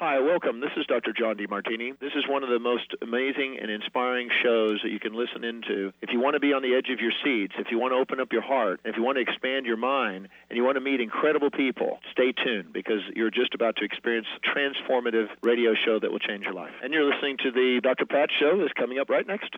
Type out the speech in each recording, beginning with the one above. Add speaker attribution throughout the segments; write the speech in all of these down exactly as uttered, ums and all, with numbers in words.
Speaker 1: Hi, welcome. This is Doctor John DeMartini. This is one of the most amazing and inspiring shows that you can listen into. If you want to be on the edge of your seats, if you want to open up your heart, if you want to expand your mind, and you want to meet incredible people, stay tuned because you're just about to experience a transformative radio show that will change your life. And you're listening to the Doctor Pat Show that's coming up right next.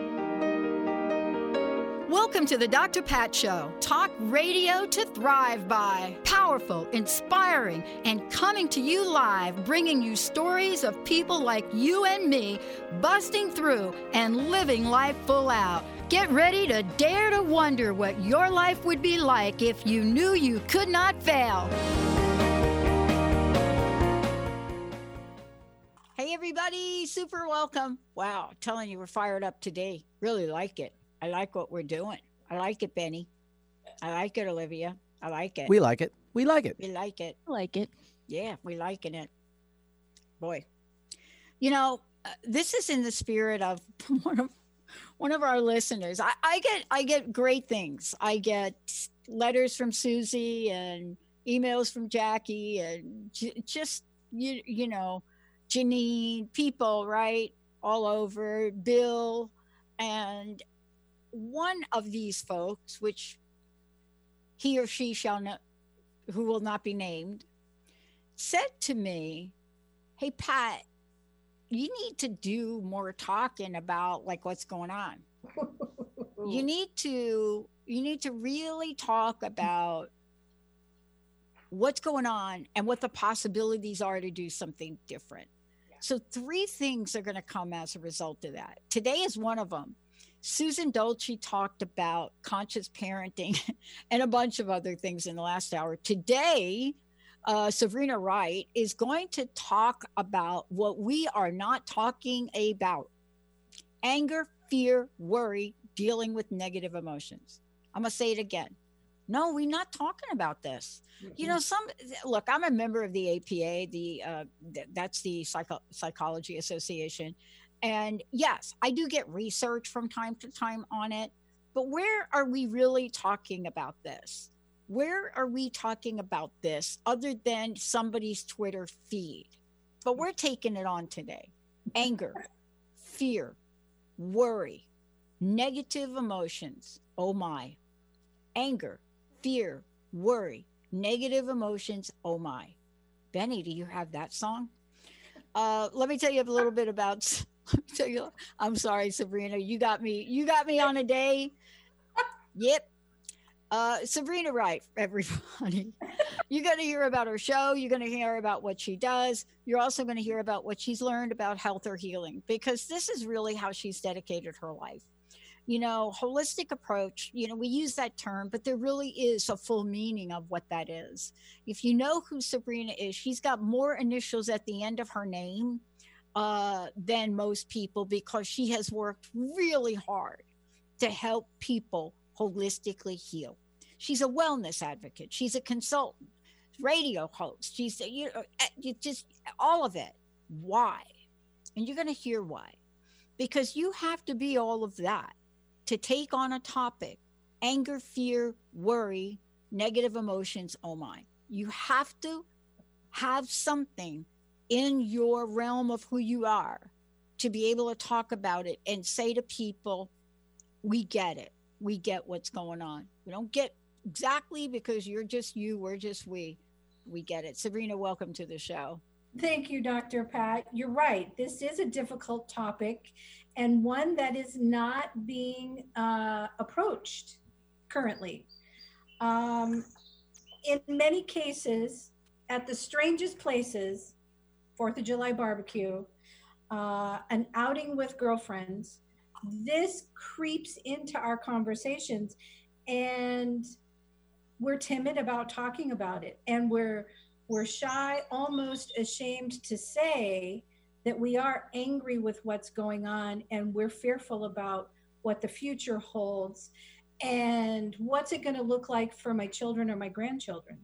Speaker 2: Welcome to the Doctor Pat Show. Talk radio to thrive by. Powerful, inspiring, and coming to you live, bringing you stories of people like you and me busting through and living life full out. Get ready to dare to wonder what your life would be like if you knew you could not fail. Hey, everybody. Super welcome. Wow. Telling you we're fired up today. Really like it. I like what we're doing. I like it, Benny. I like it, Olivia. I like it.
Speaker 3: We like it. We like it.
Speaker 2: We like it.
Speaker 4: I like it.
Speaker 2: Yeah, we liking it. Boy. You know, uh, this is in the spirit of one of one of our listeners. I, I get I get great things. I get letters from Susie and emails from Jackie and j- just you you know, Janine, people, right? All over, Bill, and one of these folks, which he or she shall not, who will not be named, said to me, "Hey, Pat, you need to do more talking about like what's going on. you need to, you need to really talk about what's going on and what the possibilities are to do something different." Yeah. So three things are going to come as a result of that. Today is one of them. Susan Dolce talked about conscious parenting and a bunch of other things in the last hour. Today, uh, Sabrina Wright is going to talk about what we are not talking about: anger, fear, worry, dealing with negative emotions. I'm going to say it again. No, we're not talking about this. Mm-hmm. You know, some look, I'm a member of the A P A, the uh, th- that's the Psycho- Psychology Association. And yes, I do get research from time to time on it, but where are we really talking about this? Where are we talking about this other than somebody's Twitter feed? But we're taking it on today. Anger, fear, worry, negative emotions. Oh my. Anger, fear, worry, negative emotions. Oh my. Benny, do you have that song? Uh, let me tell you a little bit about... Let me tell you, I'm sorry, Sabrina. You got me. You got me on a day. Yep. Uh, Sabrina Wright, everybody. You're going to hear about her show. You're going to hear about what she does. You're also going to hear about what she's learned about health or healing, because this is really how she's dedicated her life. You know, holistic approach, you know, we use that term, but there really is a full meaning of what that is. If you know who Sabrina is, she's got more initials at the end of her name Uh, than most people, because she has worked really hard to help people holistically heal. She's a wellness advocate. She's a consultant, radio host. She's, you know, you just all of it. Why? And you're going to hear why. Because you have to be all of that to take on a topic: anger, fear, worry, negative emotions. Oh my. You have to have something in your realm of who you are to be able to talk about it and say to people, we get it. We get what's going on. We don't get exactly because you're just you, we're just we. We get it. Sabrina, welcome to the show.
Speaker 4: Thank you, Doctor Pat. You're right. This is a difficult topic and one that is not being uh, approached currently. Um, in many cases, at the strangest places, Fourth of July barbecue, uh, an outing with girlfriends, this creeps into our conversations, and we're timid about talking about it, and we're we're shy, almost ashamed to say that we are angry with what's going on, and we're fearful about what the future holds and what's it going to look like for my children or my grandchildren.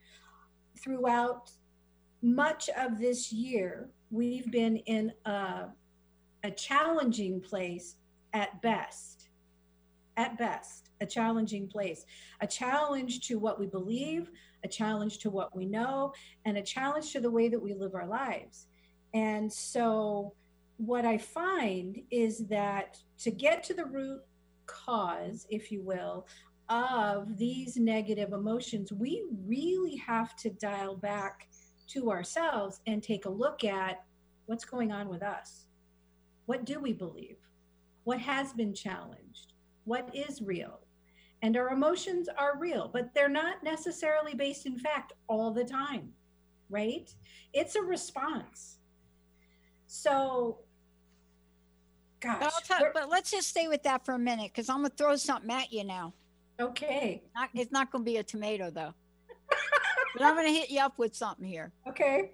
Speaker 4: Throughout much of this year, we've been in a, a challenging place at best. at best, a challenging place, a challenge to what we believe, a challenge to what we know, and a challenge to the way that we live our lives. And so what I find is that to get to the root cause, if you will, of these negative emotions, we really have to dial back to ourselves and take a look at what's going on with us. What do we believe? What has been challenged? What is real? And our emotions are real, but they're not necessarily based in fact all the time, right? It's a response. So, gosh.
Speaker 2: But, I'll tell, but let's just stay with that for a minute, because I'm going to throw something at you now.
Speaker 4: Okay.
Speaker 2: Not, it's not going to be a tomato, though. But I'm going to hit you up with something here.
Speaker 4: Okay.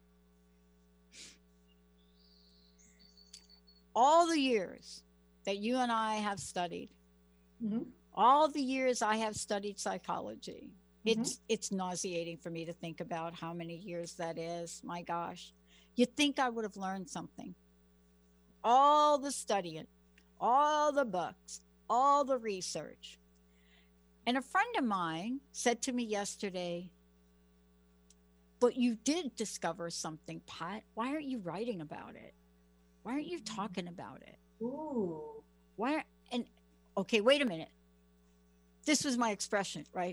Speaker 2: All the years that you and I have studied,
Speaker 4: Mm-hmm.
Speaker 2: all the years I have studied psychology,
Speaker 4: Mm-hmm.
Speaker 2: it's it's nauseating for me to think about how many years that is. My gosh. You'd think I would have learned something. All the studying, all the books, all the research. And a friend of mine said to me yesterday, but you did discover something, Pat. Why aren't you writing about it? Why aren't you talking about it?
Speaker 4: Ooh.
Speaker 2: Why? And okay, wait a minute. This was my expression, right?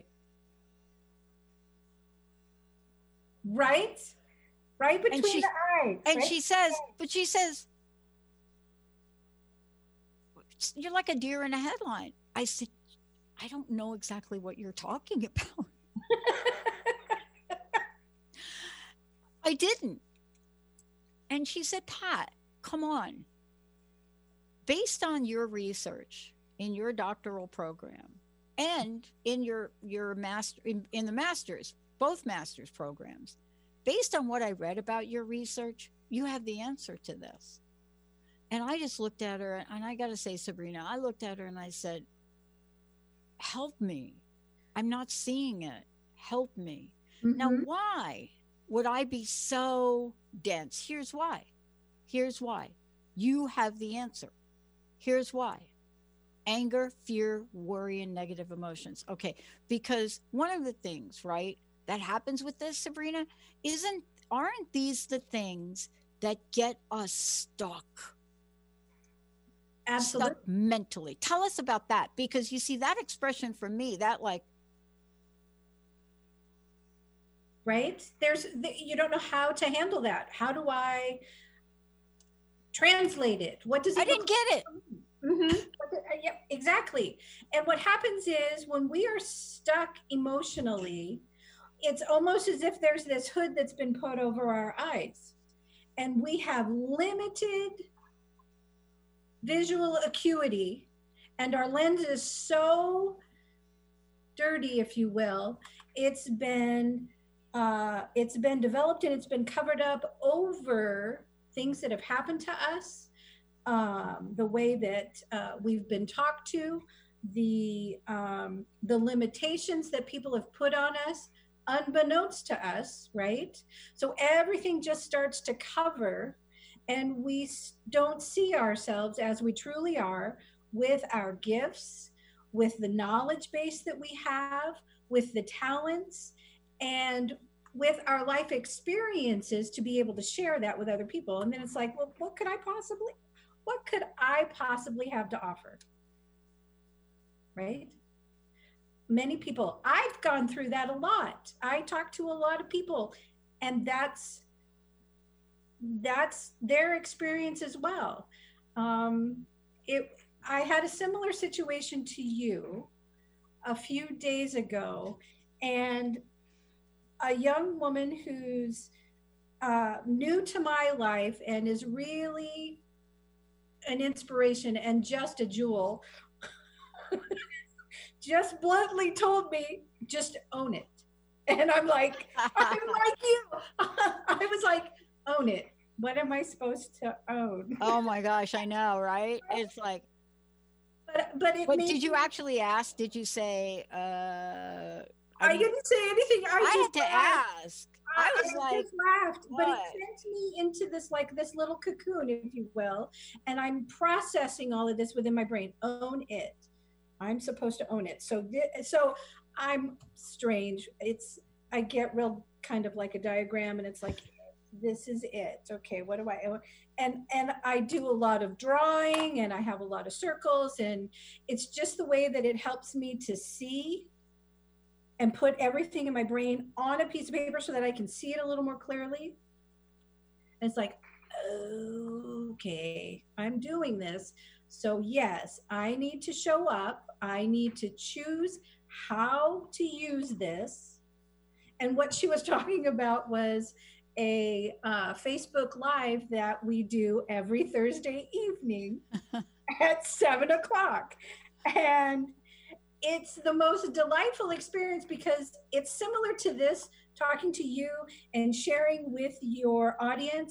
Speaker 4: Right? Right between
Speaker 2: she,
Speaker 4: the eyes.
Speaker 2: And
Speaker 4: right?
Speaker 2: she says, but she says, you're like a deer in a headline. I said, I don't know exactly what you're talking about. I didn't. And she said, Pat, come on. Based on your research in your doctoral program and in your your master in, in the master's, both master's programs, based on what I read about your research, you have the answer to this. And I just looked at her, and I got to say, Sabrina, I looked at her and I said, help me. I'm not seeing it. Help me.
Speaker 4: Mm-hmm.
Speaker 2: Now, why would I be so dense? Here's why. Here's why. You have the answer. Here's why. Anger, fear, worry, and negative emotions. Okay, because one of the things, right, that happens with this, Sabrina, isn't, aren't these the things that get us stuck?
Speaker 4: Absolutely.
Speaker 2: Stuck mentally. Tell us about that, because you see that expression for me, that like,
Speaker 4: right? There's, you don't know how to handle that. How do I translate it? What does it
Speaker 2: I didn't
Speaker 4: look
Speaker 2: get it.
Speaker 4: Mm-hmm. Yeah, exactly. And what happens is when we are stuck emotionally, it's almost as if there's this hood that's been put over our eyes, and we have limited visual acuity, and our lens is so dirty, if you will. It's been uh, it's been developed and it's been covered up over things that have happened to us. Um, the way that uh, we've been talked to, the um, the limitations that people have put on us, unbeknownst to us, right? So everything just starts to cover, and we don't see ourselves as we truly are, with our gifts, with the knowledge base that we have, with the talents, and with our life experiences to be able to share that with other people. And then it's like, well, what could I possibly What could I possibly have to offer? Right? Many people, I've gone through that a lot. I talk to a lot of people, and that's that's their experience as well. Um, it, I had a similar situation to you a few days ago, and a young woman who's uh, new to my life and is really an inspiration and just a jewel, just bluntly told me, just own it. And I'm like, I'm like you. I was like, own it. What am I supposed to own?
Speaker 2: Oh my gosh, I know, right? It's like,
Speaker 4: but but it
Speaker 2: but
Speaker 4: made
Speaker 2: did you
Speaker 4: me,
Speaker 2: actually ask? Did you say, uh,
Speaker 4: I,
Speaker 2: mean,
Speaker 4: didn't say anything. I,
Speaker 2: I
Speaker 4: just
Speaker 2: had to
Speaker 4: laughed.
Speaker 2: ask. I was
Speaker 4: I
Speaker 2: like,
Speaker 4: just laughed, but it
Speaker 2: what?
Speaker 4: sent me into this like this little cocoon, if you will, and I'm processing all of this within my brain. Own it. I'm supposed to own it. So, th- so I'm strange. It's, I get real kind of like a diagram, and it's like, this is it. Okay, what do I, and, and I do a lot of drawing, and I have a lot of circles, and it's just the way that it helps me to see and put everything in my brain on a piece of paper so that I can see it a little more clearly. And it's like, okay, I'm doing this. So yes, I need to show up. I need to choose how to use this. And what she was talking about was a uh, Facebook Live that we do every Thursday evening at seven o'clock. And it's the most delightful experience because it's similar to this, talking to you and sharing with your audience,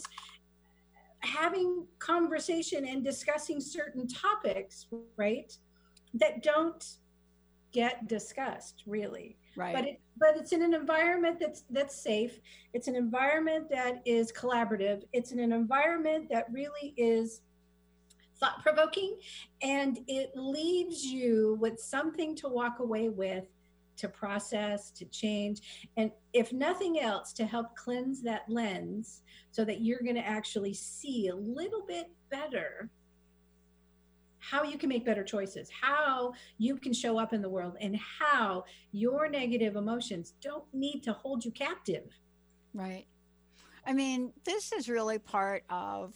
Speaker 4: having conversation and discussing certain topics, right, that don't get discussed really.
Speaker 2: Right.
Speaker 4: But it, but it's in an environment that's that's safe. It's an environment that is collaborative. It's in an environment that really is thought-provoking, and it leaves you with something to walk away with, to process, to change, and if nothing else, to help cleanse that lens so that you're going to actually see a little bit better how you can make better choices, how you can show up in the world, and how your negative emotions don't need to hold you captive.
Speaker 2: Right. I mean, this is really part of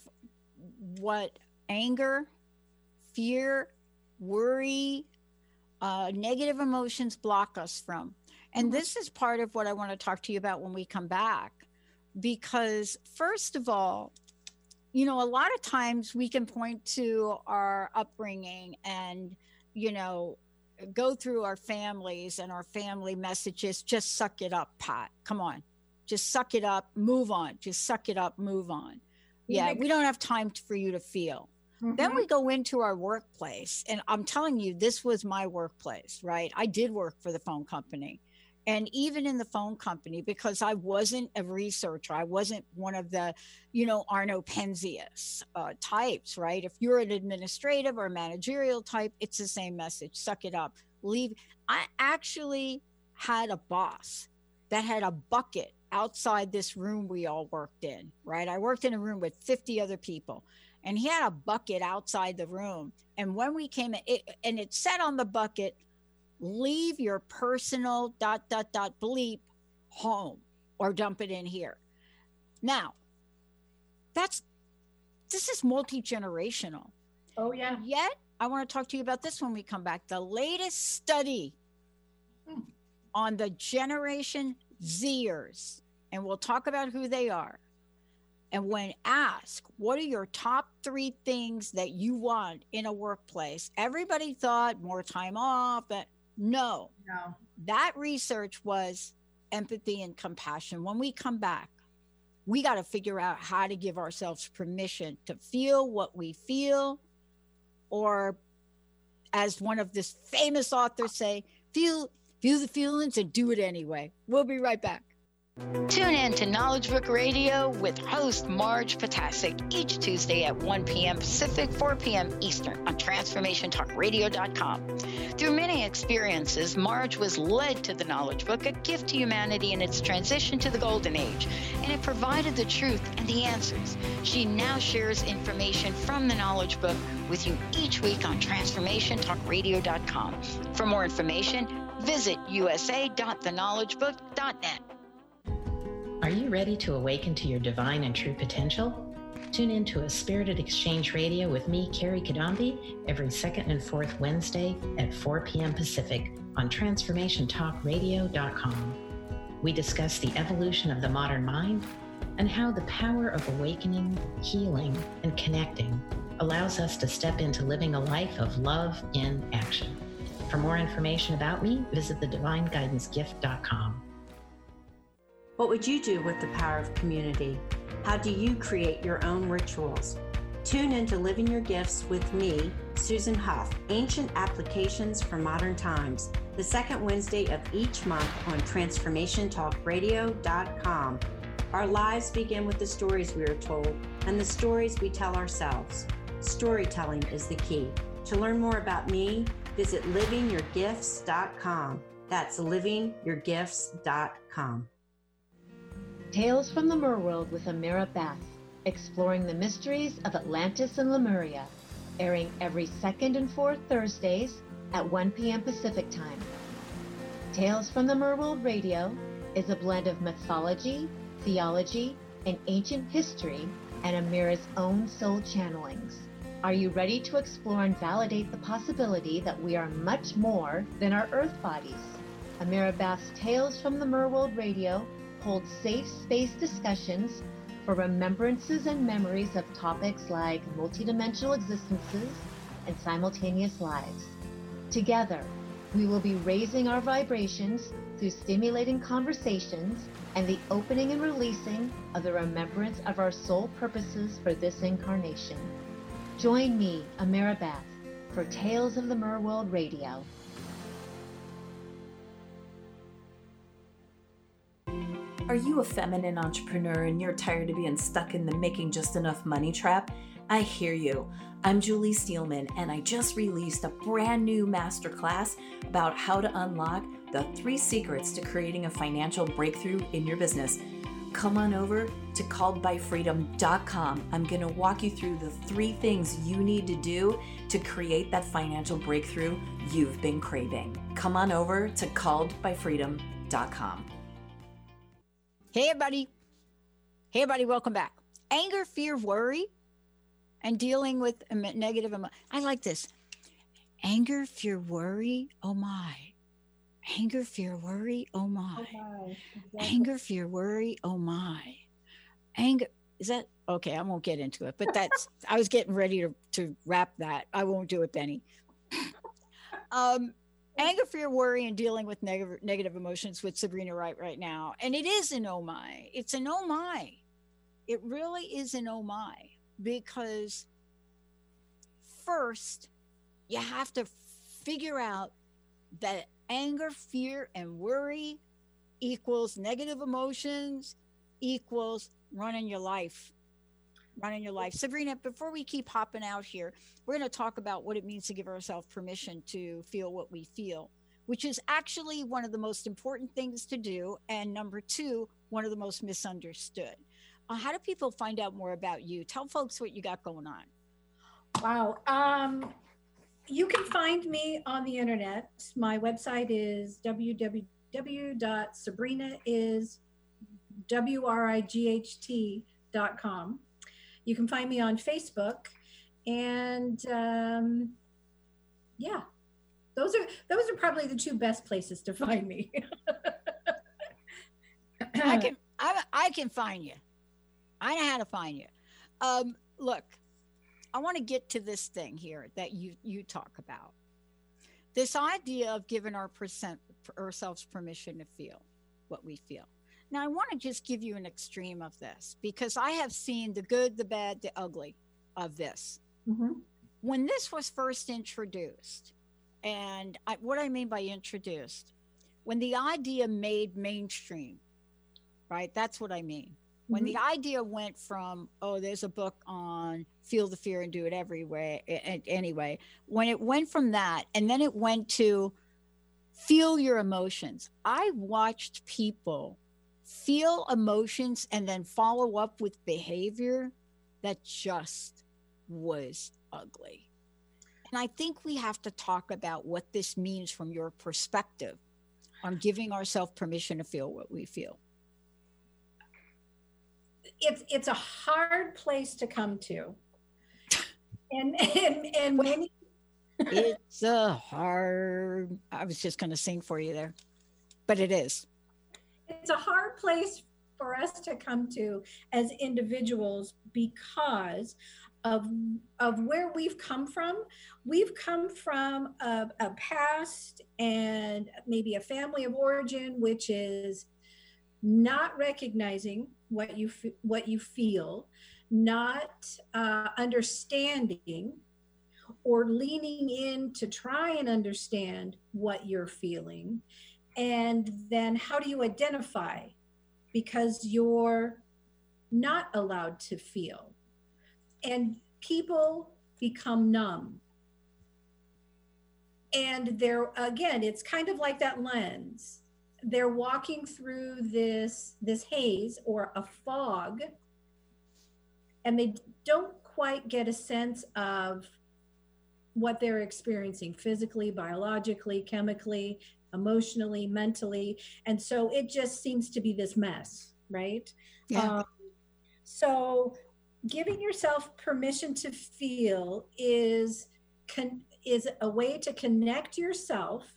Speaker 2: what anger, fear, worry, uh, negative emotions block us from. And
Speaker 4: Mm-hmm.
Speaker 2: this is part of what I want to talk to you about when we come back. Because first of all, you know, a lot of times we can point to our upbringing and, you know, go through our families and our family messages, just suck it up, Pat. Come on. Just suck it up, move on. Just suck it up, move on. Yeah, we don't have time for you to feel.
Speaker 4: Mm-hmm.
Speaker 2: Then we go into our workplace, and I'm telling you, this was my workplace, right? I did work for the phone company. And even in the phone company, because I wasn't a researcher, I wasn't one of the, you know, Arno Penzias uh, types, right? If you're an administrative or managerial type, it's the same message. Suck it up, leave. I actually had a boss that had a bucket outside this room we all worked in, right? I worked in a room with fifty other people, and he had a bucket outside the room. And when we came in, it, and it said on the bucket, leave your personal dot, dot, dot, bleep home or dump it in here. Now, that's, this is multi-generational.
Speaker 4: Oh, yeah.
Speaker 2: And yet, I want to talk to you about this when we come back. The latest study
Speaker 4: Hmm.
Speaker 2: on the Generation Zers, and we'll talk about who they are. And when asked, what are your top three things that you want in a workplace? Everybody thought more time off, but no,
Speaker 4: No.
Speaker 2: that research was empathy and compassion. When we come back, we got to figure out how to give ourselves permission to feel what we feel, or as one of this famous authors say, feel, feel the feelings and do it anyway. We'll be right back. Tune in to Knowledge Book Radio with host Marge Potasic each Tuesday at one p.m. Pacific, four p.m. Eastern on transformation talk radio dot com. Through many experiences, Marge was led to the Knowledge Book, a gift to humanity in its transition to the Golden Age, and it provided the truth and the answers. She now shares information from the Knowledge Book with you each week on transformation talk radio dot com. For more information, visit u s a dot the knowledge book dot net.
Speaker 3: Are you ready to awaken to your divine and true potential? Tune in to A Spirited Exchange Radio with me, Carrie Kadambi, every second and fourth Wednesday at four p.m. Pacific on transformation talk radio dot com. We discuss the evolution of the modern mind and how the power of awakening, healing, and connecting allows us to step into living a life of love in action. For more information about me, visit the divine guidance gift dot com.
Speaker 5: What would you do with the power of community? How do you create your own rituals? Tune in to Living Your Gifts with me, Susan Huff, Ancient Applications for Modern Times, the second Wednesday of each month on transformation talk radio dot com. Our lives begin with the stories we are told and the stories we tell ourselves. Storytelling is the key. To learn more about me, visit living your gifts dot com. That's living your gifts dot com.
Speaker 6: Tales from the Merworld with Amira Bath, exploring the mysteries of Atlantis and Lemuria, airing every second and fourth Thursdays at one p.m. Pacific Time. Tales from the Merworld Radio is a blend of mythology, theology, and ancient history, and Amira's own soul channelings. Are you ready to explore and validate the possibility that we are much more than our earth bodies? Amira Bath's Tales from the Merworld Radio holds safe space discussions for remembrances and memories of topics like multidimensional existences and simultaneous lives. Together, we will be raising our vibrations through stimulating conversations and the opening and releasing of the remembrance of our soul purposes for this incarnation. Join me, Amira Bath, for Tales of the Merworld Radio.
Speaker 7: Are you a feminine entrepreneur and you're tired of being stuck in the making just enough money trap? I hear you. I'm Julie Steelman, and I just released a brand new masterclass about how to unlock the three secrets to creating a financial breakthrough in your business. Come on over to called by freedom dot com. I'm going to walk you through the three things you need to do to create that financial breakthrough you've been craving. Come on over to called by freedom dot com.
Speaker 2: Hey, everybody. Hey, everybody. Welcome back. Anger, fear, worry, and dealing with negative emotions. I like this. Anger, fear, worry. Oh, my. Anger, fear, worry. Oh, my.
Speaker 4: Oh my, exactly.
Speaker 2: Anger, fear, worry. Oh, my. Anger. Is that okay? I won't get into it, but that's, I was getting ready to, to wrap that. I won't do it, Benny. Um, Anger, fear, worry, and dealing with negative negative emotions with Sabrina Wright right now. And it is an oh my. It's an oh my. It really is an oh my. Because first, you have to figure out that anger, fear, and worry equals negative emotions equals running your life. Running your life. Sabrina, before we keep hopping out here, we're going to talk about what it means to give ourselves permission to feel what we feel, which is actually one of the most important things to do. And number two, one of the most misunderstood. Uh, how do people find out more about you? Tell folks what you got going on.
Speaker 4: Wow. Um, you can find me on the internet. My website is w w w dot sabrina is w r i g h t dot com. You can find me on Facebook, and um, yeah, those are those are probably the two best places to find me.
Speaker 2: I can I, I can find you. I know how to find you. Um, look, I want to get to this thing here that you you talk about. This idea of giving our percent ourselves permission to feel what we feel. Now, I want to just give you an extreme of this because I have seen the good, the bad, the ugly of this.
Speaker 4: Mm-hmm.
Speaker 2: When this was first introduced, and I, what I mean by introduced, when the idea made mainstream, right? That's what I mean. When
Speaker 4: Mm-hmm.
Speaker 2: the idea went from, oh, there's a book on feel the fear and do it every way, anyway, when it went from that, and then it went to feel your emotions, I watched people feel emotions and then follow up with behavior that just was ugly. And I think we have to talk about what this means from your perspective on giving ourselves permission to feel what we feel.
Speaker 4: It's it's a hard place to come to, and and and many.
Speaker 2: It's a hard. I was just going to sing for you there, but it is.
Speaker 4: It's a hard place for us to come to as individuals because of of where we've come from. We've come from a, a past and maybe a family of origin, which is not recognizing what you f- what you feel, not uh, understanding or leaning in to try and understand what you're feeling. And then how do you identify? Because you're not allowed to feel. And people become numb. and they're, again, it's kind of like that lens. They're walking through this this haze or a fog, and they don't quite get a sense of what they're experiencing physically, biologically, chemically, emotionally, mentally. And so it just seems to be this mess, right?
Speaker 2: Yeah.
Speaker 4: Um, so giving yourself permission to feel is con- is a way to connect yourself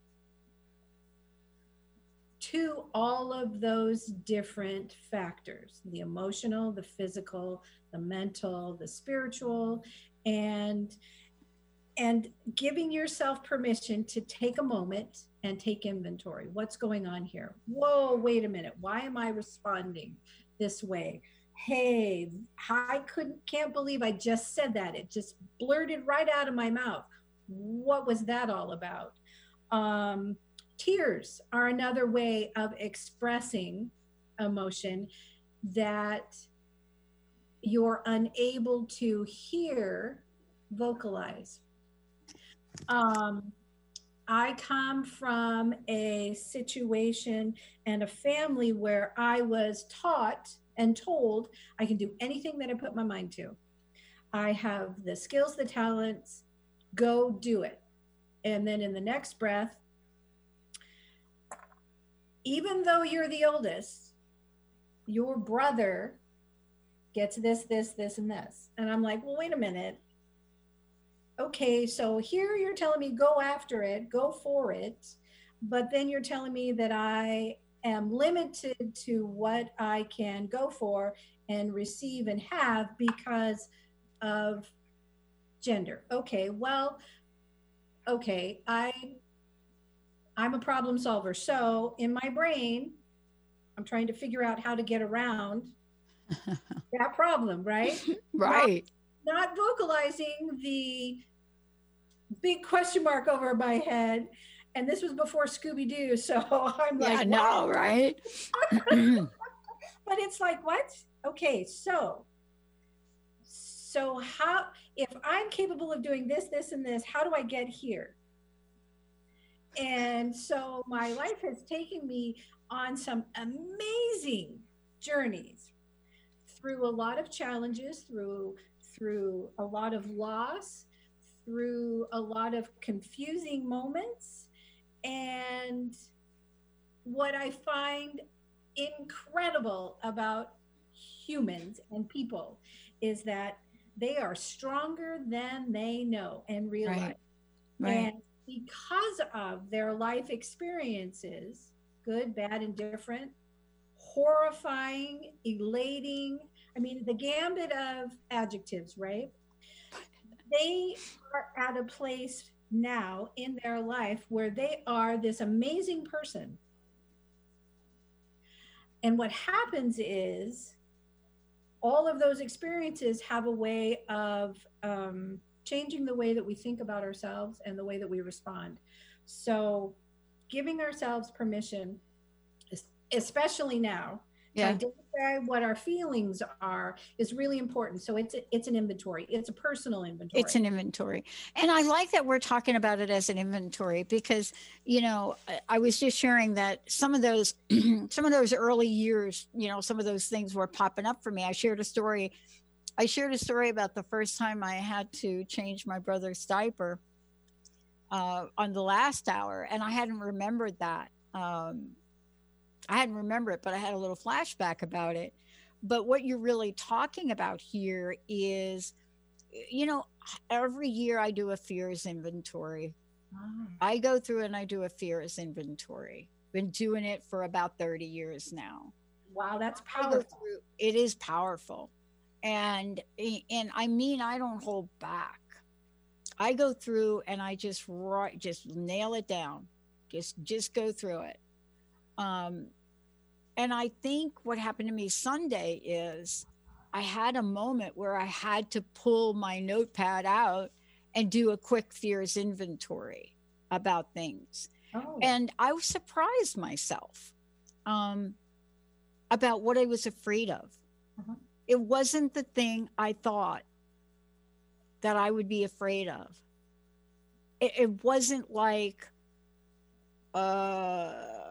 Speaker 4: to all of those different factors, the emotional, the physical, the mental, the spiritual, and and giving yourself permission to take a moment and take inventory. What's going on here? Whoa, wait a minute. Why am I responding this way? Hey, I couldn't, can't believe I just said that. It just blurted right out of my mouth. What was that all about? Um, tears are another way of expressing emotion that you're unable to hear vocalize. Um, I come from a situation and a family where I was taught and told I can do anything that I put my mind to. I have the skills, the talents, go do it. And then in the next breath, even though you're the oldest, your brother gets this, this, this, and this. And I'm like, well, wait a minute. Okay, so here you're telling me go after it, go for it, but then you're telling me that I am limited to what I can go for and receive and have because of gender. Okay, well, okay, I I'm a problem solver. So in my brain, I'm trying to figure out how to get around that problem, right?
Speaker 2: Right.
Speaker 4: Not, not vocalizing the big question mark over my head. And this was before Scooby-Doo. So I'm
Speaker 2: Yeah,
Speaker 4: like,
Speaker 2: no, right?
Speaker 4: But it's like, what? Okay, so, so how, if I'm capable of doing this, this, and this, how do I get here? And so my life has taken me on some amazing journeys through a lot of challenges, through through a lot of loss, through a lot of confusing moments. And what I find incredible about humans and people is that they are stronger than they know and realize.
Speaker 2: Right. Right.
Speaker 4: And because of their life experiences, good, bad, and different, horrifying, elating, I mean, the gambit of adjectives, right? They are at a place now in their life where they are this amazing person. And what happens is all of those experiences have a way of um, changing the way that we think about ourselves and the way that we respond. So giving ourselves permission, especially now,
Speaker 2: Yeah.
Speaker 4: to identify what our feelings are is really important. So it's a, it's an inventory. It's a personal inventory.
Speaker 2: It's an inventory. And I like that we're talking about it as an inventory because, you know, I, I was just sharing that some of those, some of those early years, you know, some of those things were popping up for me. I shared a story. I shared a story about the first time I had to change my brother's diaper uh, on the last hour. And I hadn't remembered that. Um, I hadn't remembered it, but I had a little flashback about it. But what you're really talking about here is, you know, every year I do a fears inventory.
Speaker 4: Oh.
Speaker 2: I go through and I do a fears inventory. Been doing it for about thirty years now.
Speaker 4: Wow, that's
Speaker 2: I go
Speaker 4: powerful.
Speaker 2: through, it is powerful. And, and I mean, I don't hold back. I go through and I just write, just nail it down. Just, just go through it. Um, and I think what happened to me Sunday is I had a moment where I had to pull my notepad out and do a quick fears inventory about things.
Speaker 4: Oh.
Speaker 2: And I was surprised myself um, about what I was afraid of.
Speaker 4: Uh-huh.
Speaker 2: It wasn't the thing I thought that I would be afraid of. it, it wasn't like, uh,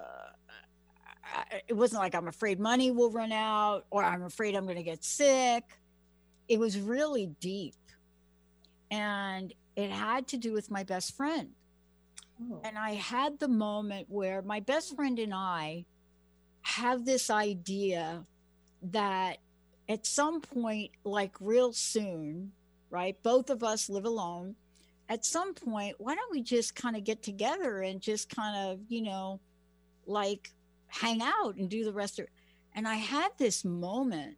Speaker 2: it wasn't like I'm afraid money will run out or I'm afraid I'm going to get sick. It was really deep. And it had to do with my best friend. Oh. And I had the moment where my best friend and I have this idea that at some point, like real soon, right? Both of us live alone. At some point, why don't we just kind of get together and just kind of, you know, like hang out and do the rest of it. And I had this moment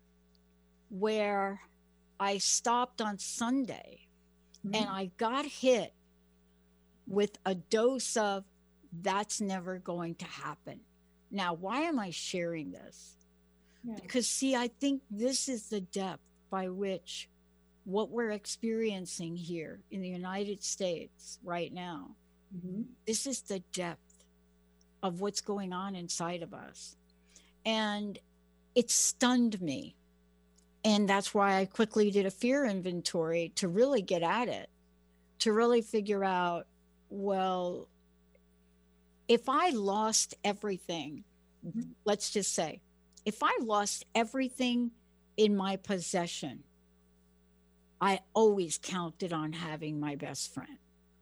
Speaker 2: where I stopped on Sunday mm-hmm. and I got hit with a dose of that's never going to happen. Now, why am I sharing this? Yeah. Because see, I think this is the depth by which what we're experiencing here in the United States right now, mm-hmm. this is the depth of what's going on inside of us. And it stunned me. And that's why I quickly did a fear inventory to really get at it, to really figure out, well, if I lost everything, mm-hmm. let's just say, if I lost everything in my possession, I always counted on having my best friend.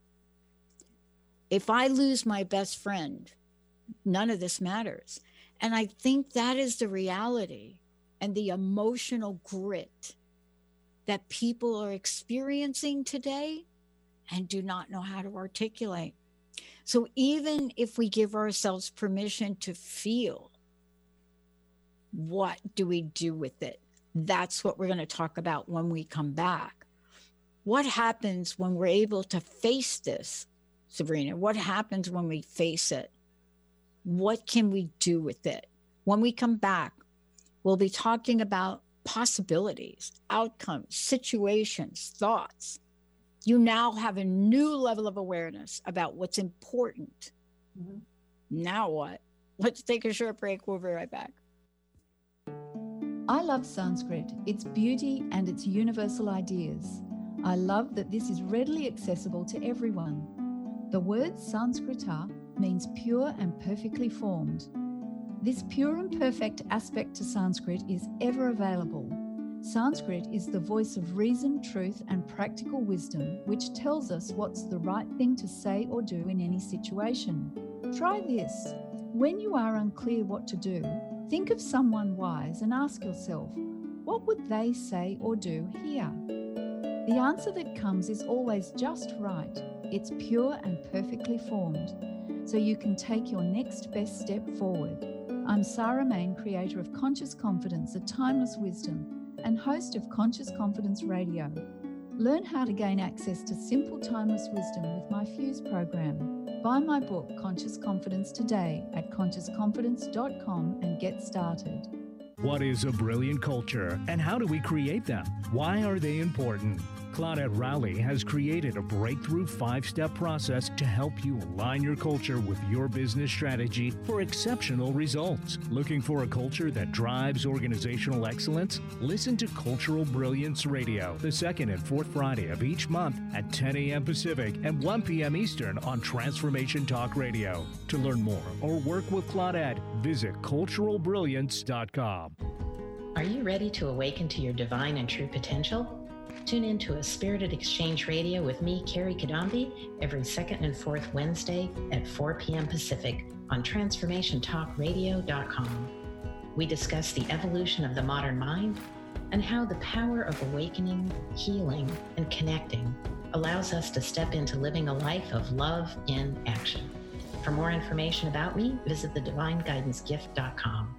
Speaker 2: If I lose my best friend, none of this matters. And I think that is the reality and the emotional grit that people are experiencing today and do not know how to articulate. So even if we give ourselves permission to feel, what do we do with it? That's what we're going to talk about when we come back. What happens when we're able to face this, Sabrina? What happens when we face it? What can we do with it? When we come back, we'll be talking about possibilities, outcomes, situations, thoughts. You now have a new level of awareness about what's important. Mm-hmm. Now what? Let's take a short break. We'll be right back.
Speaker 8: I love Sanskrit, its beauty and its universal ideas. I love that this is readily accessible to everyone. The word Sanskrita means pure and perfectly formed. This pure and perfect aspect to Sanskrit is ever available. Sanskrit is the voice of reason, truth, and practical wisdom, which tells us what's the right thing to say or do in any situation. Try this. When you are unclear what to do, think of someone wise and ask yourself, what would they say or do here? The answer that comes is always just right. It's pure and perfectly formed, so you can take your next best step forward. I'm Sarah Main, creator of Conscious Confidence, a timeless wisdom, and host of Conscious Confidence Radio. Learn how to gain access to simple, timeless wisdom with my Fuse program. Buy my book, Conscious Confidence, today at conscious confidence dot com and get started.
Speaker 9: What is a brilliant culture and how do we create them? Why are they important? Claudette Rowley has created a breakthrough five-step process to help you align your culture with your business strategy for exceptional results. Looking for a culture that drives organizational excellence? Listen to Cultural Brilliance Radio the second and fourth Friday of each month at ten a.m. Pacific and one p.m. Eastern on Transformation Talk Radio. To learn more or work with Claudette, visit cultural brilliance dot com.
Speaker 3: Are you ready to awaken to your divine and true potential? Tune in to A Spirited Exchange Radio with me, Carrie Kadambi, every second and fourth Wednesday at four p.m. Pacific on transformation talk radio dot com. We discuss the evolution of the modern mind and how the power of awakening, healing, and connecting allows us to step into living a life of love in action. For more information about me, visit the divine guidance gift dot com.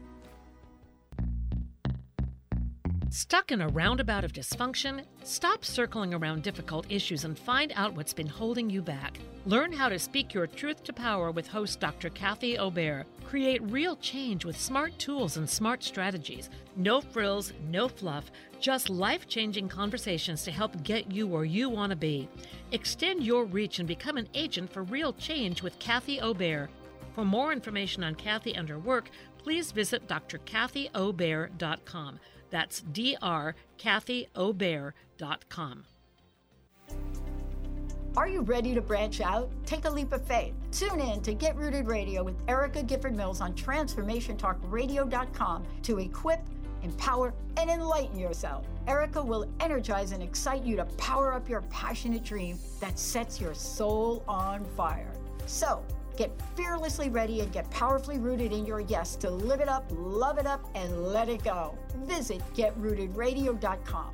Speaker 10: Stuck in a roundabout of dysfunction? Stop circling around difficult issues and find out what's been holding you back. Learn how to speak your truth to power with host Doctor Kathy Obear. Create real change with smart tools and smart strategies. No frills, no fluff, just life-changing conversations to help get you where you want to be. Extend your reach and become an agent for real change with Kathy Obear. For more information on Kathy and her work, please visit d r kathy obear dot com. That's D R Kathy Obear dot com.
Speaker 2: Are you ready to branch out? Take a leap of faith. Tune in to Get Rooted Radio with Erica Gifford Mills on transformation talk radio dot com to equip, empower, and enlighten yourself. Erica will energize and excite you to power up your passionate dream that sets your soul on fire. So, get fearlessly ready and get powerfully rooted in your yes to live it up, love it up, and let it go. Visit get rooted radio dot com.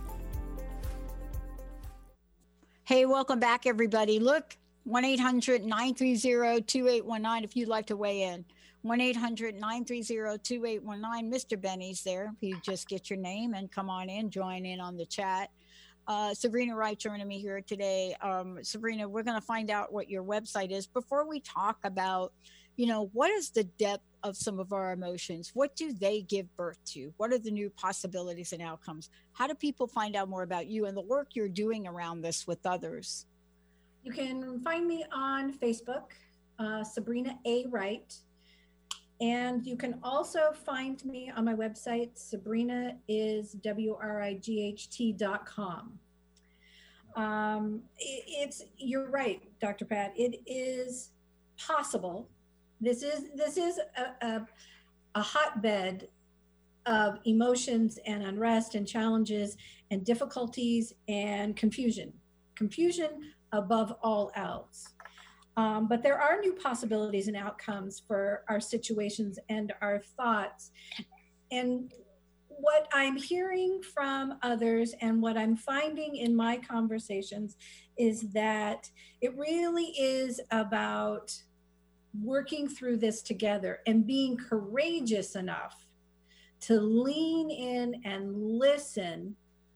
Speaker 2: Hey, welcome back, everybody. Look, one eight hundred nine three zero two eight one nine if you'd like to weigh in. one eight hundred nine three zero two eight one nine. Mister Benny's there. You just get your name and come on in, join in on the chat. Uh, Sabrina Wright joining me here today. Um, Sabrina, we're going to find out what your website is. Before we talk about, you know, what is the depth of some of our emotions? What do they give birth to? What are the new possibilities and outcomes? How do people find out more about you and the work you're doing around this with others?
Speaker 4: You can find me on Facebook, uh, Sabrina A. Wright. And you can also find me on my website, Sabrina is W R I G H T dot com. Um, it, it's, you're right, Doctor Pat, it is possible. This is, this is a, a, a hotbed of emotions and unrest and challenges and difficulties and confusion, confusion above all else. Um, but there are new possibilities and outcomes for our situations and our thoughts. And what I'm hearing from others and what I'm finding in my conversations is that it really is about working through this together and being courageous enough to lean in and listen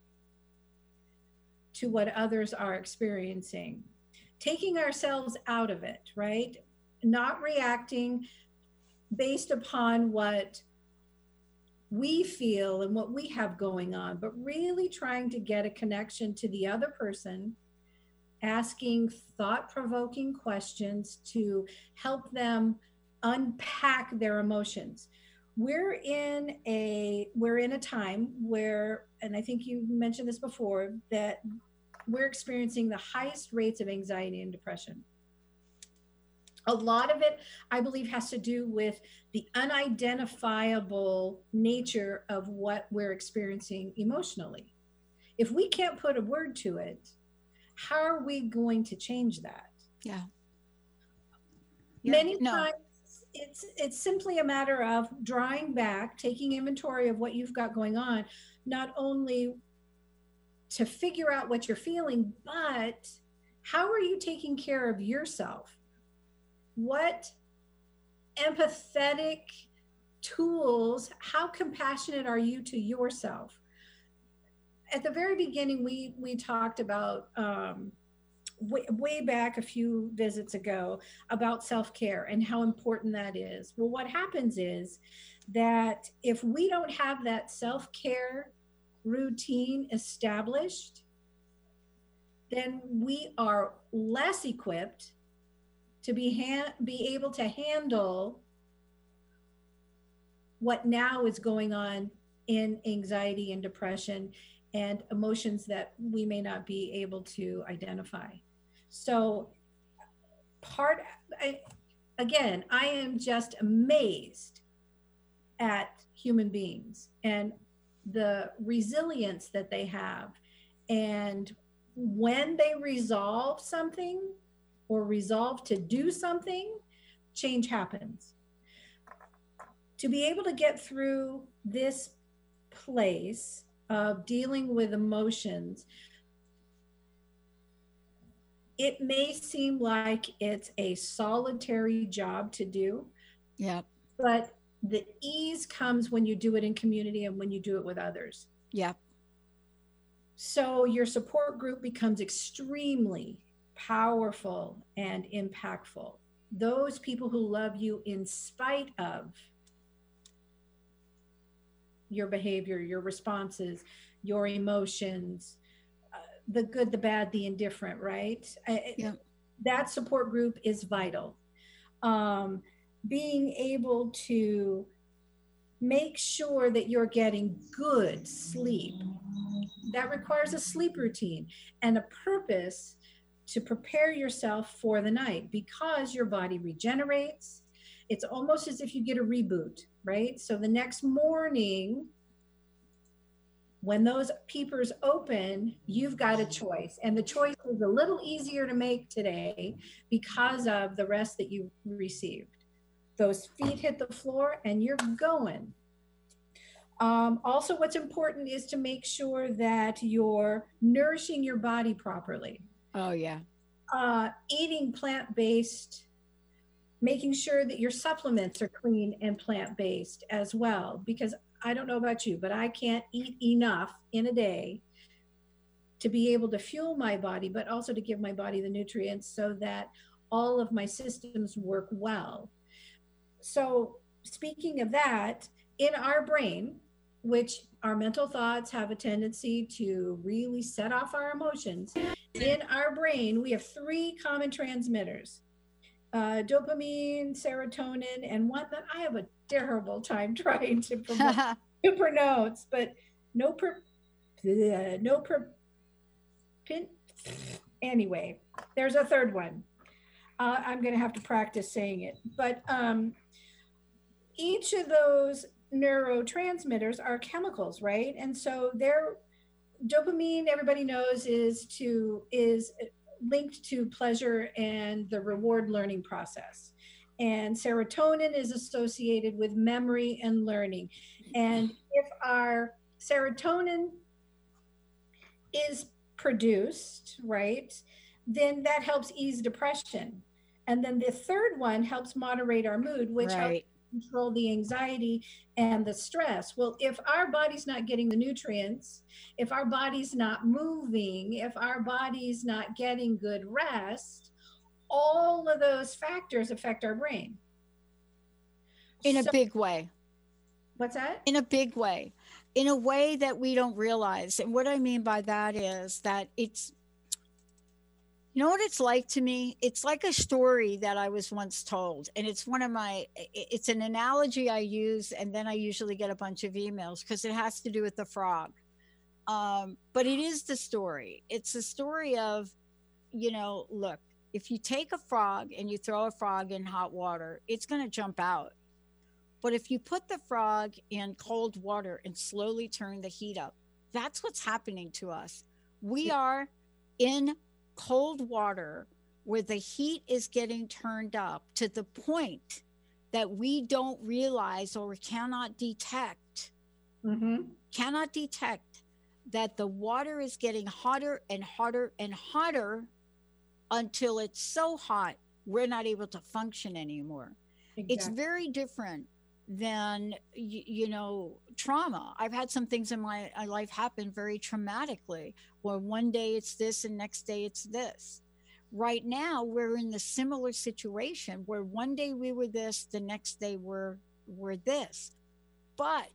Speaker 4: to what others are experiencing. Taking ourselves out of it, right? Not reacting based upon what we feel and what we have going on, but really trying to get a connection to the other person, asking thought-provoking questions to help them unpack their emotions. We're in a we're in a time where, and I think you mentioned this before, that we're experiencing the highest rates of anxiety and depression. A lot of it, I believe, has to do with the unidentifiable nature of what we're experiencing emotionally. If we can't put a word to it, how are we going to change that?
Speaker 2: Yeah. yeah
Speaker 4: Many
Speaker 2: no.
Speaker 4: times it's it's simply a matter of drawing back, taking inventory of what you've got going on, not only to figure out what you're feeling, but how are you taking care of yourself? What empathetic tools, how compassionate are you to yourself? At the very beginning, we we talked about um, way, way back a few visits ago about self-care and how important that is. Well, what happens is that if we don't have that self-care routine established, then we are less equipped to be ha- be able to handle what now is going on in anxiety and depression and emotions that we may not be able to identify. So part, I, again, I am just amazed at human beings and the resilience that they have. And when they resolve something or resolve to do something, change happens. To be able to get through this place of dealing with emotions, it may seem like it's a solitary job to do.
Speaker 2: Yeah.
Speaker 4: But the ease comes when you do it in community and when you do it with others.
Speaker 2: Yeah.
Speaker 4: So your support group becomes extremely powerful and impactful. Those people who love you in spite of your behavior, your responses, your emotions, uh, the good, the bad, the indifferent, right?
Speaker 2: Yeah.
Speaker 4: That support group is vital. Um, being able to make sure that you're getting good sleep, that requires a sleep routine and a purpose to prepare yourself for the night, because your body regenerates. It's almost as if you get a reboot, right? So the next morning, when those peepers open, you've got a choice. And the choice is a little easier to make today because of the rest that you received. Those feet hit the floor and you're going. Um, also, what's important is to make sure that you're nourishing your body properly.
Speaker 2: Oh, yeah.
Speaker 4: Uh, eating plant-based, making sure that your supplements are clean and plant-based as well, because I don't know about you, but I can't eat enough in a day to be able to fuel my body, but also to give my body the nutrients so that all of my systems work well. So speaking of that, in our brain, which our mental thoughts have a tendency to really set off our emotions, in our brain, we have three common transmitters. Uh, dopamine, serotonin, and one that I have a terrible time trying to promote, to pronounce, but no per, bleh, no per, pin, anyway, there's a third one. Uh, I'm going to have to practice saying it, but um, each of those neurotransmitters are chemicals, right? And so they're dopamine, everybody knows, is to is linked to pleasure and the reward learning process. And serotonin is associated with memory and learning. And if our serotonin is produced, right, then that helps ease depression. And then the third one helps moderate our mood, which
Speaker 2: Right.
Speaker 4: helps control the anxiety and the stress. Well, if our body's not getting the nutrients, if our body's not moving, if our body's not getting good rest, all of those factors affect our brain.
Speaker 2: In a
Speaker 4: So-
Speaker 2: big way.
Speaker 4: What's that?
Speaker 2: In a big way, in a way that we don't realize. And what I mean by that is that it's, you know what it's like to me? It's like a story that I was once told. And it's one of my, it's an analogy I use. And then I usually get a bunch of emails because it has to do with the frog. Um, but it is the story. It's the story of, you know, look, if you take a frog and you throw a frog in hot water, it's going to jump out. But if you put the frog in cold water and slowly turn the heat up, that's what's happening to us. We are in cold water where the heat is getting turned up to the point that we don't realize or cannot detect,
Speaker 4: Mm-hmm.
Speaker 2: cannot detect that the water is getting hotter and hotter and hotter until it's so hot we're not able to function anymore.
Speaker 4: Exactly.
Speaker 2: It's very different than you, you know trauma. I've had some things in my, my life happen very traumatically, where one day it's this and next day it's this. Right now we're in the similar situation where one day we were this, the next day we're we're this. But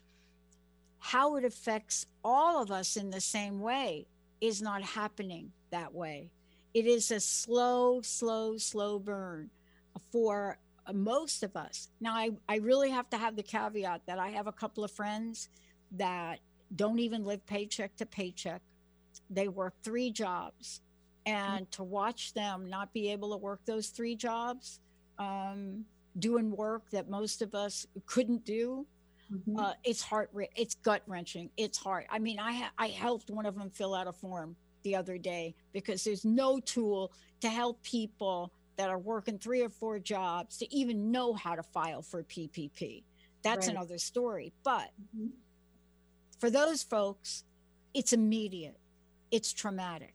Speaker 2: how it affects all of us in the same way is not happening that way. It is a slow, slow, slow burn for most of us. Now, I, I really have to have the caveat that I have a couple of friends that don't even live paycheck to paycheck. They work three jobs. And to watch them not be able to work those three jobs, um, doing work that most of us couldn't do,
Speaker 4: Mhm.
Speaker 2: uh, it's heart, it's gut wrenching. It's hard. I mean, I ha- I helped one of them fill out a form the other day because there's no tool to help people that are working three or four jobs to even know how to file for P P P. That's
Speaker 4: Right.
Speaker 2: another story. But
Speaker 4: Mhm.
Speaker 2: for those folks, it's immediate. It's traumatic.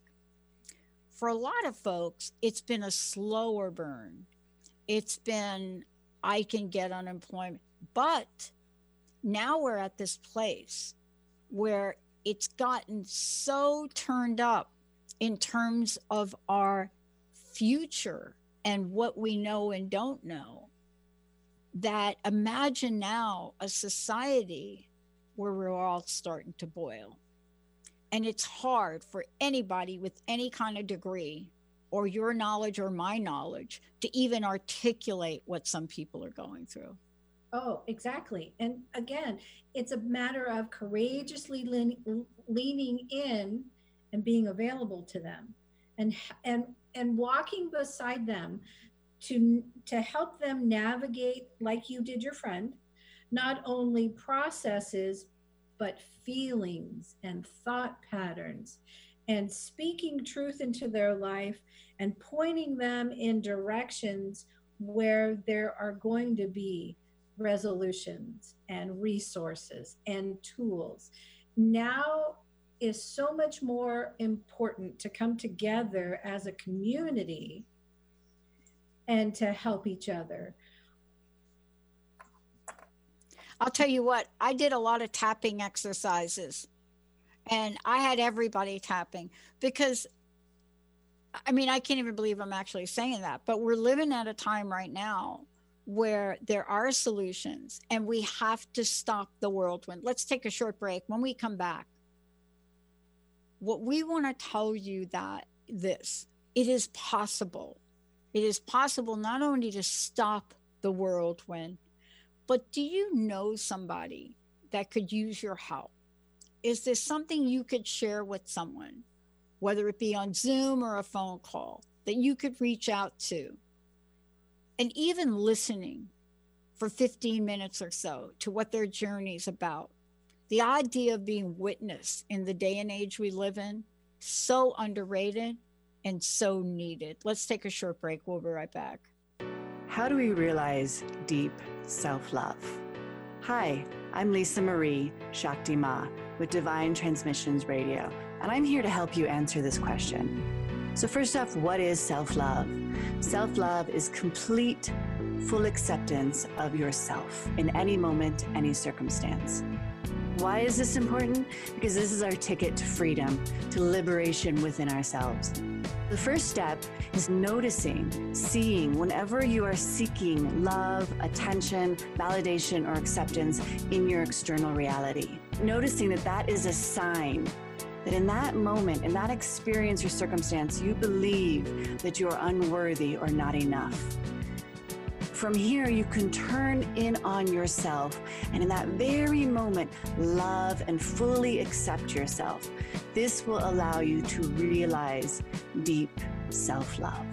Speaker 2: For a lot of folks, it's been a slower burn. It's been, I can get unemployment. But now we're at this place where it's gotten so turned up in terms of our future and what we know and don't know, that imagine now a society where we're all starting to boil. And it's hard for anybody with any kind of degree or your knowledge or my knowledge to even articulate what some people are going through.
Speaker 4: Oh, exactly. And again, it's a matter of courageously lean, leaning in and being available to them. and and and walking beside them to to help them navigate, like you did your friend, not only processes but feelings and thought patterns, and speaking truth into their life and pointing them in directions where there are going to be resolutions and resources and tools. Now is so much more important to come together as a community and to help each other.
Speaker 2: I'll tell you what, I did a lot of tapping exercises, and I had everybody tapping because, I mean, I can't even believe I'm actually saying that, but we're living at a time right now where there are solutions, and we have to stop the whirlwind. Let's take a short break. When we come back, what we want to tell you that this, it is possible. It is possible not only to stop the whirlwind, but do you know somebody that could use your help? Is there something you could share with someone, whether it be on Zoom or a phone call, that you could reach out to? And even listening for fifteen minutes or so to what their journey is about. The idea of being witnessed in the day and age we live in, so underrated and so needed. Let's take a short break. We'll be right back.
Speaker 11: How do we realize deep self-love? Hi, I'm Lisa Marie Shakti Ma with Divine Transmissions Radio, and I'm here to help you answer this question. So first off, what is self-love? Self-love is complete, full acceptance of yourself in any moment, any circumstance. Why is this important? Because this is our ticket to freedom, to liberation within ourselves. The first step is noticing, seeing whenever you are seeking love, attention, validation, or acceptance in your external reality. Noticing that that is a sign that in that moment, in that experience or circumstance, you believe that you're unworthy or not enough. From here, you can turn in on yourself and in that very moment, love and fully accept yourself. This will allow you to realize deep self-love.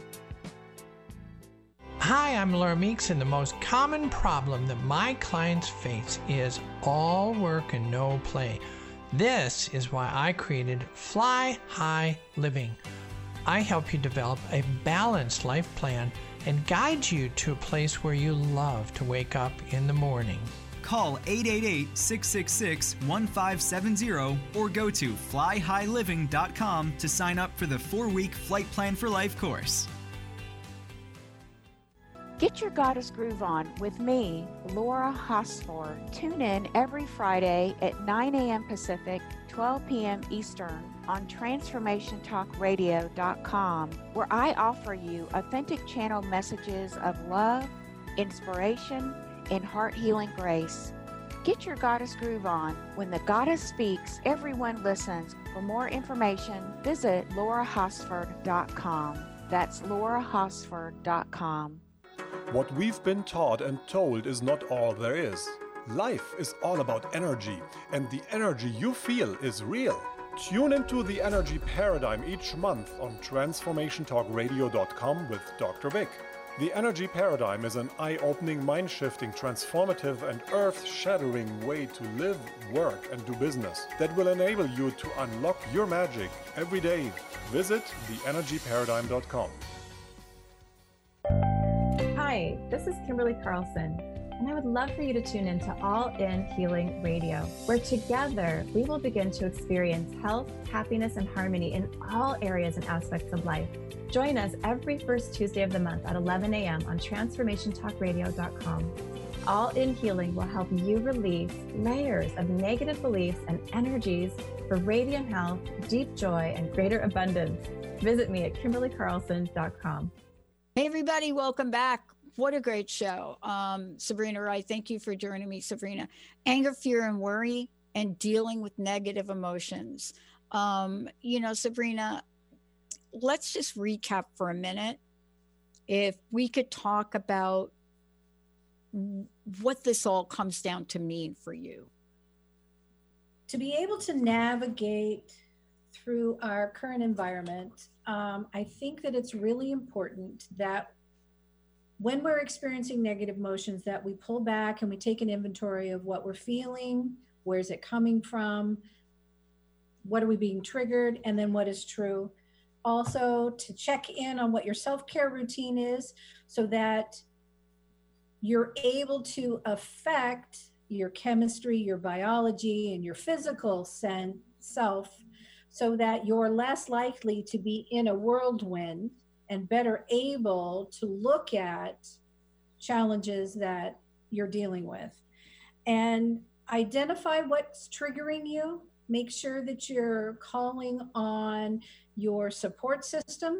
Speaker 12: Hi, I'm Laura Meeks, and the most common problem that my clients face is all work and no play. This is why I created Fly High Living. I help you develop a balanced life plan and guide you to a place where you love to wake up in the morning.
Speaker 13: Call eight eight eight, six six six, one five seven zero or go to fly high living dot com to sign up for the four-week Flight Plan for Life course.
Speaker 14: Get your Goddess Groove On with me, Laura Hosford. Tune in every Friday at nine a.m. Pacific, twelve p.m. Eastern on transformation talk radio dot com, where I offer you authentic channel messages of love, inspiration, and heart-healing grace. Get your Goddess Groove On. When the Goddess speaks, everyone listens. For more information, visit laura hosford dot com. That's laura hosford dot com.
Speaker 15: What we've been taught and told is not all there is. Life is all about energy, and the energy you feel is real. Tune into the Energy Paradigm each month on transformation talk radio dot com with Doctor Vic. The Energy Paradigm is an eye-opening, mind-shifting, transformative, and earth-shattering way to live, work, and do business that will enable you to unlock your magic every day. Visit the energy paradigm dot com.
Speaker 16: Hi, this is Kimberly Carlson, and I would love for you to tune in to All In Healing Radio, where together we will begin to experience health, happiness, and harmony in all areas and aspects of life. Join us every first Tuesday of the month at eleven a.m. on transformation talk radio dot com. All In Healing will help you release layers of negative beliefs and energies for radiant health, deep joy, and greater abundance. Visit me at kimberly carlson dot com.
Speaker 2: Hey, everybody, welcome back. What a great show. Um, Sabrina Wright, thank you for joining me, Sabrina. Anger, fear, and worry, and dealing with negative emotions. Um, you know, Sabrina, let's just recap for a minute. If we could talk about what this all comes down to mean for you.
Speaker 4: To be able to navigate through our current environment, um, I think that it's really important that when we're experiencing negative emotions, that we pull back and we take an inventory of what we're feeling, where's it coming from, what are we being triggered, and then what is true. Also, to check in on what your self-care routine is so that you're able to affect your chemistry, your biology, and your physical sen- self so that you're less likely to be in a whirlwind and better able to look at challenges that you're dealing with. And identify what's triggering you. Make sure that you're calling on your support system.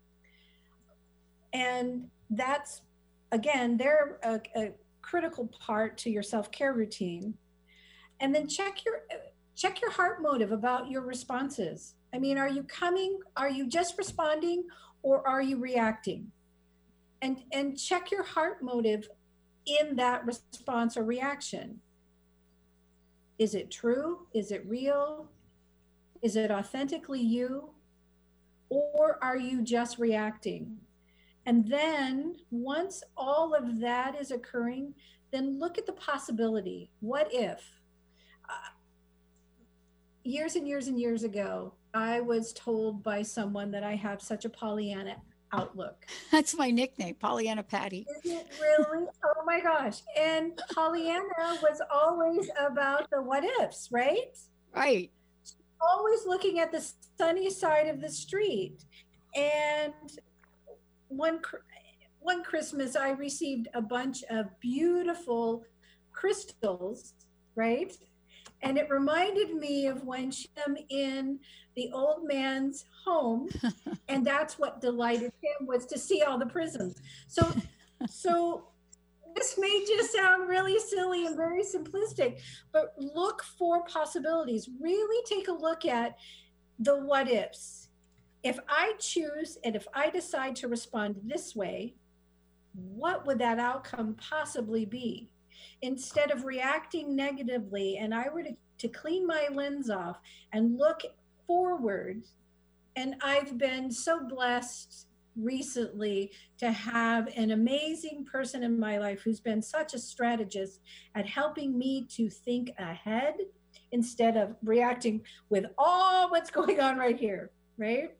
Speaker 4: And that's, again, they're a, a critical part to your self-care routine. And then check your check your heart motive about your responses. I mean, are you coming, are you just responding, or are you reacting? And and check your heart motive in that response or reaction. Is it true? Is it real? Is it authentically you? Or are you just reacting? And then once all of that is occurring, then look at the possibility. What if? Uh, years and years and years ago, I was told by someone that I have such a Pollyanna outlook.
Speaker 2: That's my nickname, Pollyanna Patty.
Speaker 4: Is it really? Oh my gosh. And Pollyanna was always about the what ifs, right?
Speaker 2: Right.
Speaker 4: Always looking at the sunny side of the street. And one one Christmas, I received a bunch of beautiful crystals, right? And it reminded me of when she am in the old man's home, and that's what delighted him, was to see all the prisms. So, so this may just sound really silly and very simplistic, but look for possibilities. Really take a look at the what ifs. If I choose and if I decide to respond this way, what would that outcome possibly be? Instead of reacting negatively, and I were to, to clean my lens off and look forward, and I've been so blessed recently to have an amazing person in my life who's been such a strategist at helping me to think ahead instead of reacting with all what's going on right here, right?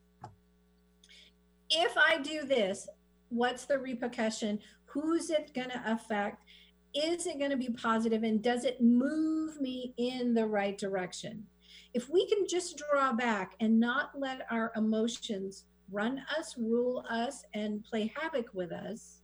Speaker 4: If I do this, what's the repercussion? Who's it going to affect? Is it going to be positive, and does it move me in the right direction? If we can just draw back and not let our emotions run us, rule us, and play havoc with us,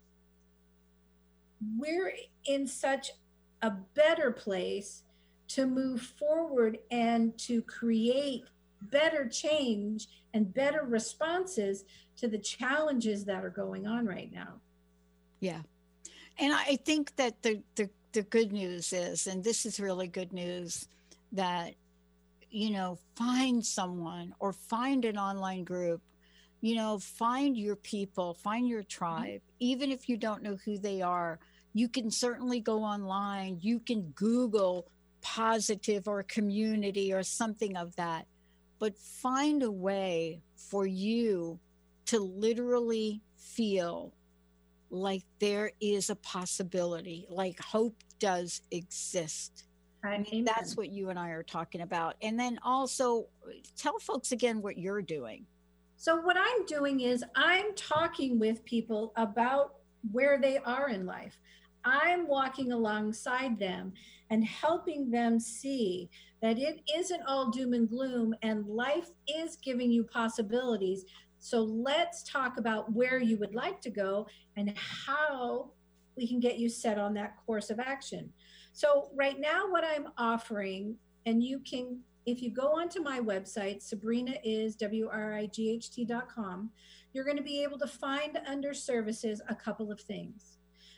Speaker 4: we're in such a better place to move forward and to create better change and better responses to the challenges that are going on right now.
Speaker 2: Yeah. And I think that the, the, the good news is, and this is really good news, that, you know, find someone or find an online group, you know, find your people, find your tribe. Even if you don't know who they are, you can certainly go online. You can Google positive or community or something of that, but find a way for you to literally feel like there is a possibility, like hope does exist. I mean, that's what you and I are talking about. And then also tell folks again what you're doing.
Speaker 4: So what I'm doing is I'm talking with people about where they are in life. I'm walking alongside them and helping them see that it isn't all doom and gloom, and life is giving you possibilities. So let's talk about where you would like to go and how we can get you set on that course of action. So right now what I'm offering, and you can, if you go onto my website, Sabrina is W R I G H T dot com, you're going to be able to find under services a couple of things.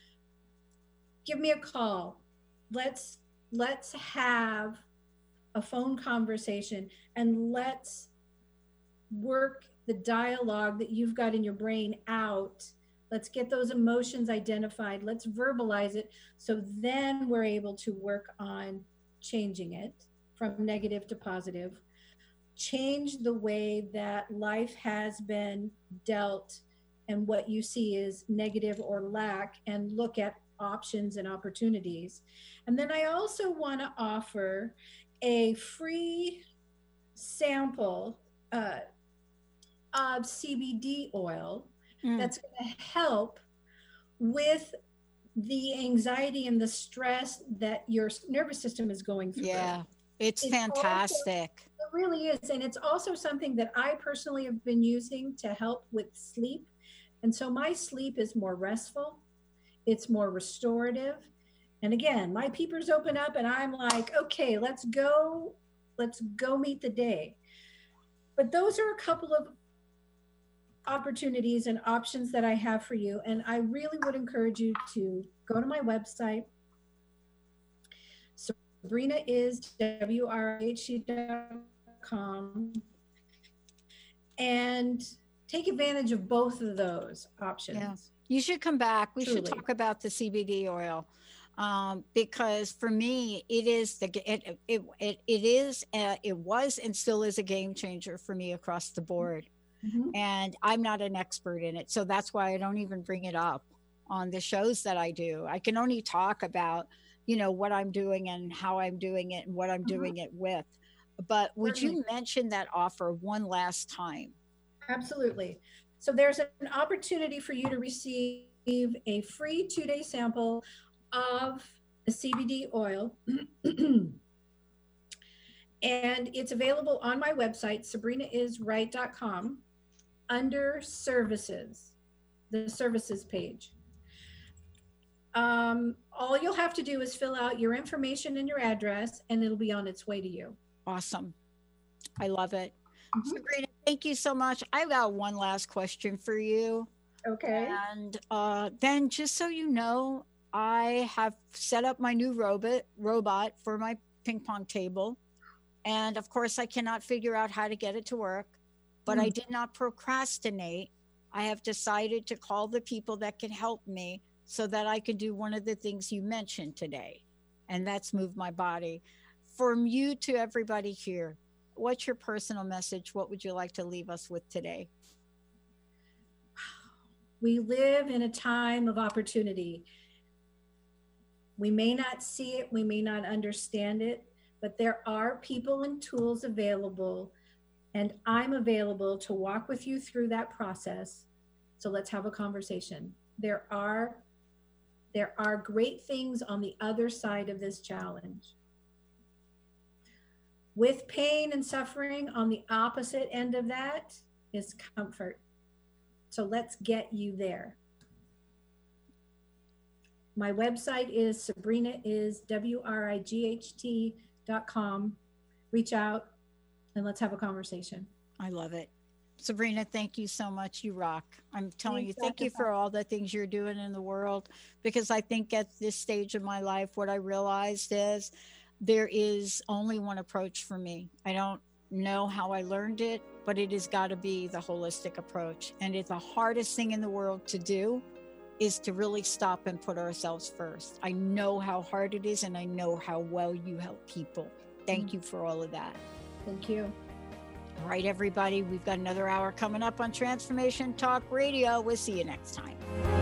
Speaker 4: Give me a call. Let's, let's have a phone conversation, and let's work the dialogue that you've got in your brain out. Let's get those emotions identified. Let's verbalize it. So then we're able to work on changing it from negative to positive. change the way that life has been dealt and what you see is negative or lack, and look at options and opportunities. And then I also want to offer a free sample uh, of C B D oil mm. that's going to help with the anxiety and the stress that your nervous system is going through.
Speaker 2: Yeah, it's, it's fantastic.
Speaker 4: Also, it really is. And it's also something that I personally have been using to help with sleep. And so my sleep is more restful. It's more restorative. And again, my peepers open up and I'm like, okay, let's go. Let's go meet the day. But those are a couple of opportunities and options that I have for you. And I really would encourage you to go to my website, Sabrina is W R H C dot com, and take advantage of both of those options.
Speaker 2: Yeah. You should come back. We
Speaker 4: Truly.
Speaker 2: should talk about the C B D oil. Um, because for me, it is the it it it, it is uh, it was and still is a game changer for me across the board. Mm-hmm. And I'm not an expert in it, so that's why I don't even bring it up on the shows that I do. I can only talk about, you know, what I'm doing and how I'm doing it and what I'm mm-hmm. doing it with. But would Certainly. you mention that offer one last time?
Speaker 4: Absolutely. So there's an opportunity for you to receive a free two-day sample of the C B D oil. And it's available on my website, sabrina is right dot com, under services, the services page. Um, all you'll have to do is fill out your information and your address, and it'll be on its way to you.
Speaker 2: Awesome. I love it. Mm-hmm. Sabrina, thank you so much. I've got one last question for you.
Speaker 4: Okay.
Speaker 2: And uh, then just so you know, I have set up my new robot robot for my ping pong table. And of course, I cannot figure out how to get it to work, but mm. I did not procrastinate. I have decided to call the people that can help me so that I can do one of the things you mentioned today, and that's move my body. From you to everybody here, what's your personal message? What would you like to leave us with today?
Speaker 4: We live in a time of opportunity. We may not see it, we may not understand it, but there are people and tools available, and I'm available to walk with you through that process. So let's have a conversation. There are, there are great things on the other side of this challenge. With pain and suffering, on the opposite end of that is comfort. So let's get you there. My website is Sabrina is W R I G H T dot com. Reach out and let's have a conversation.
Speaker 2: I love it. Sabrina, thank you so much. You rock. I'm telling you, thank you for all the things you're doing in the world, because I think at this stage of my life, what I realized is there is only one approach for me. I don't know how I learned it, but it has got to be the holistic approach. And it's the hardest thing in the world to do is to really stop and put ourselves first. I know how hard it is, and I know how well you help people. Thank mm-hmm. you for all of that.
Speaker 4: Thank you.
Speaker 2: All right, everybody, we've got another hour coming up on Transformation Talk Radio. We'll see you next time.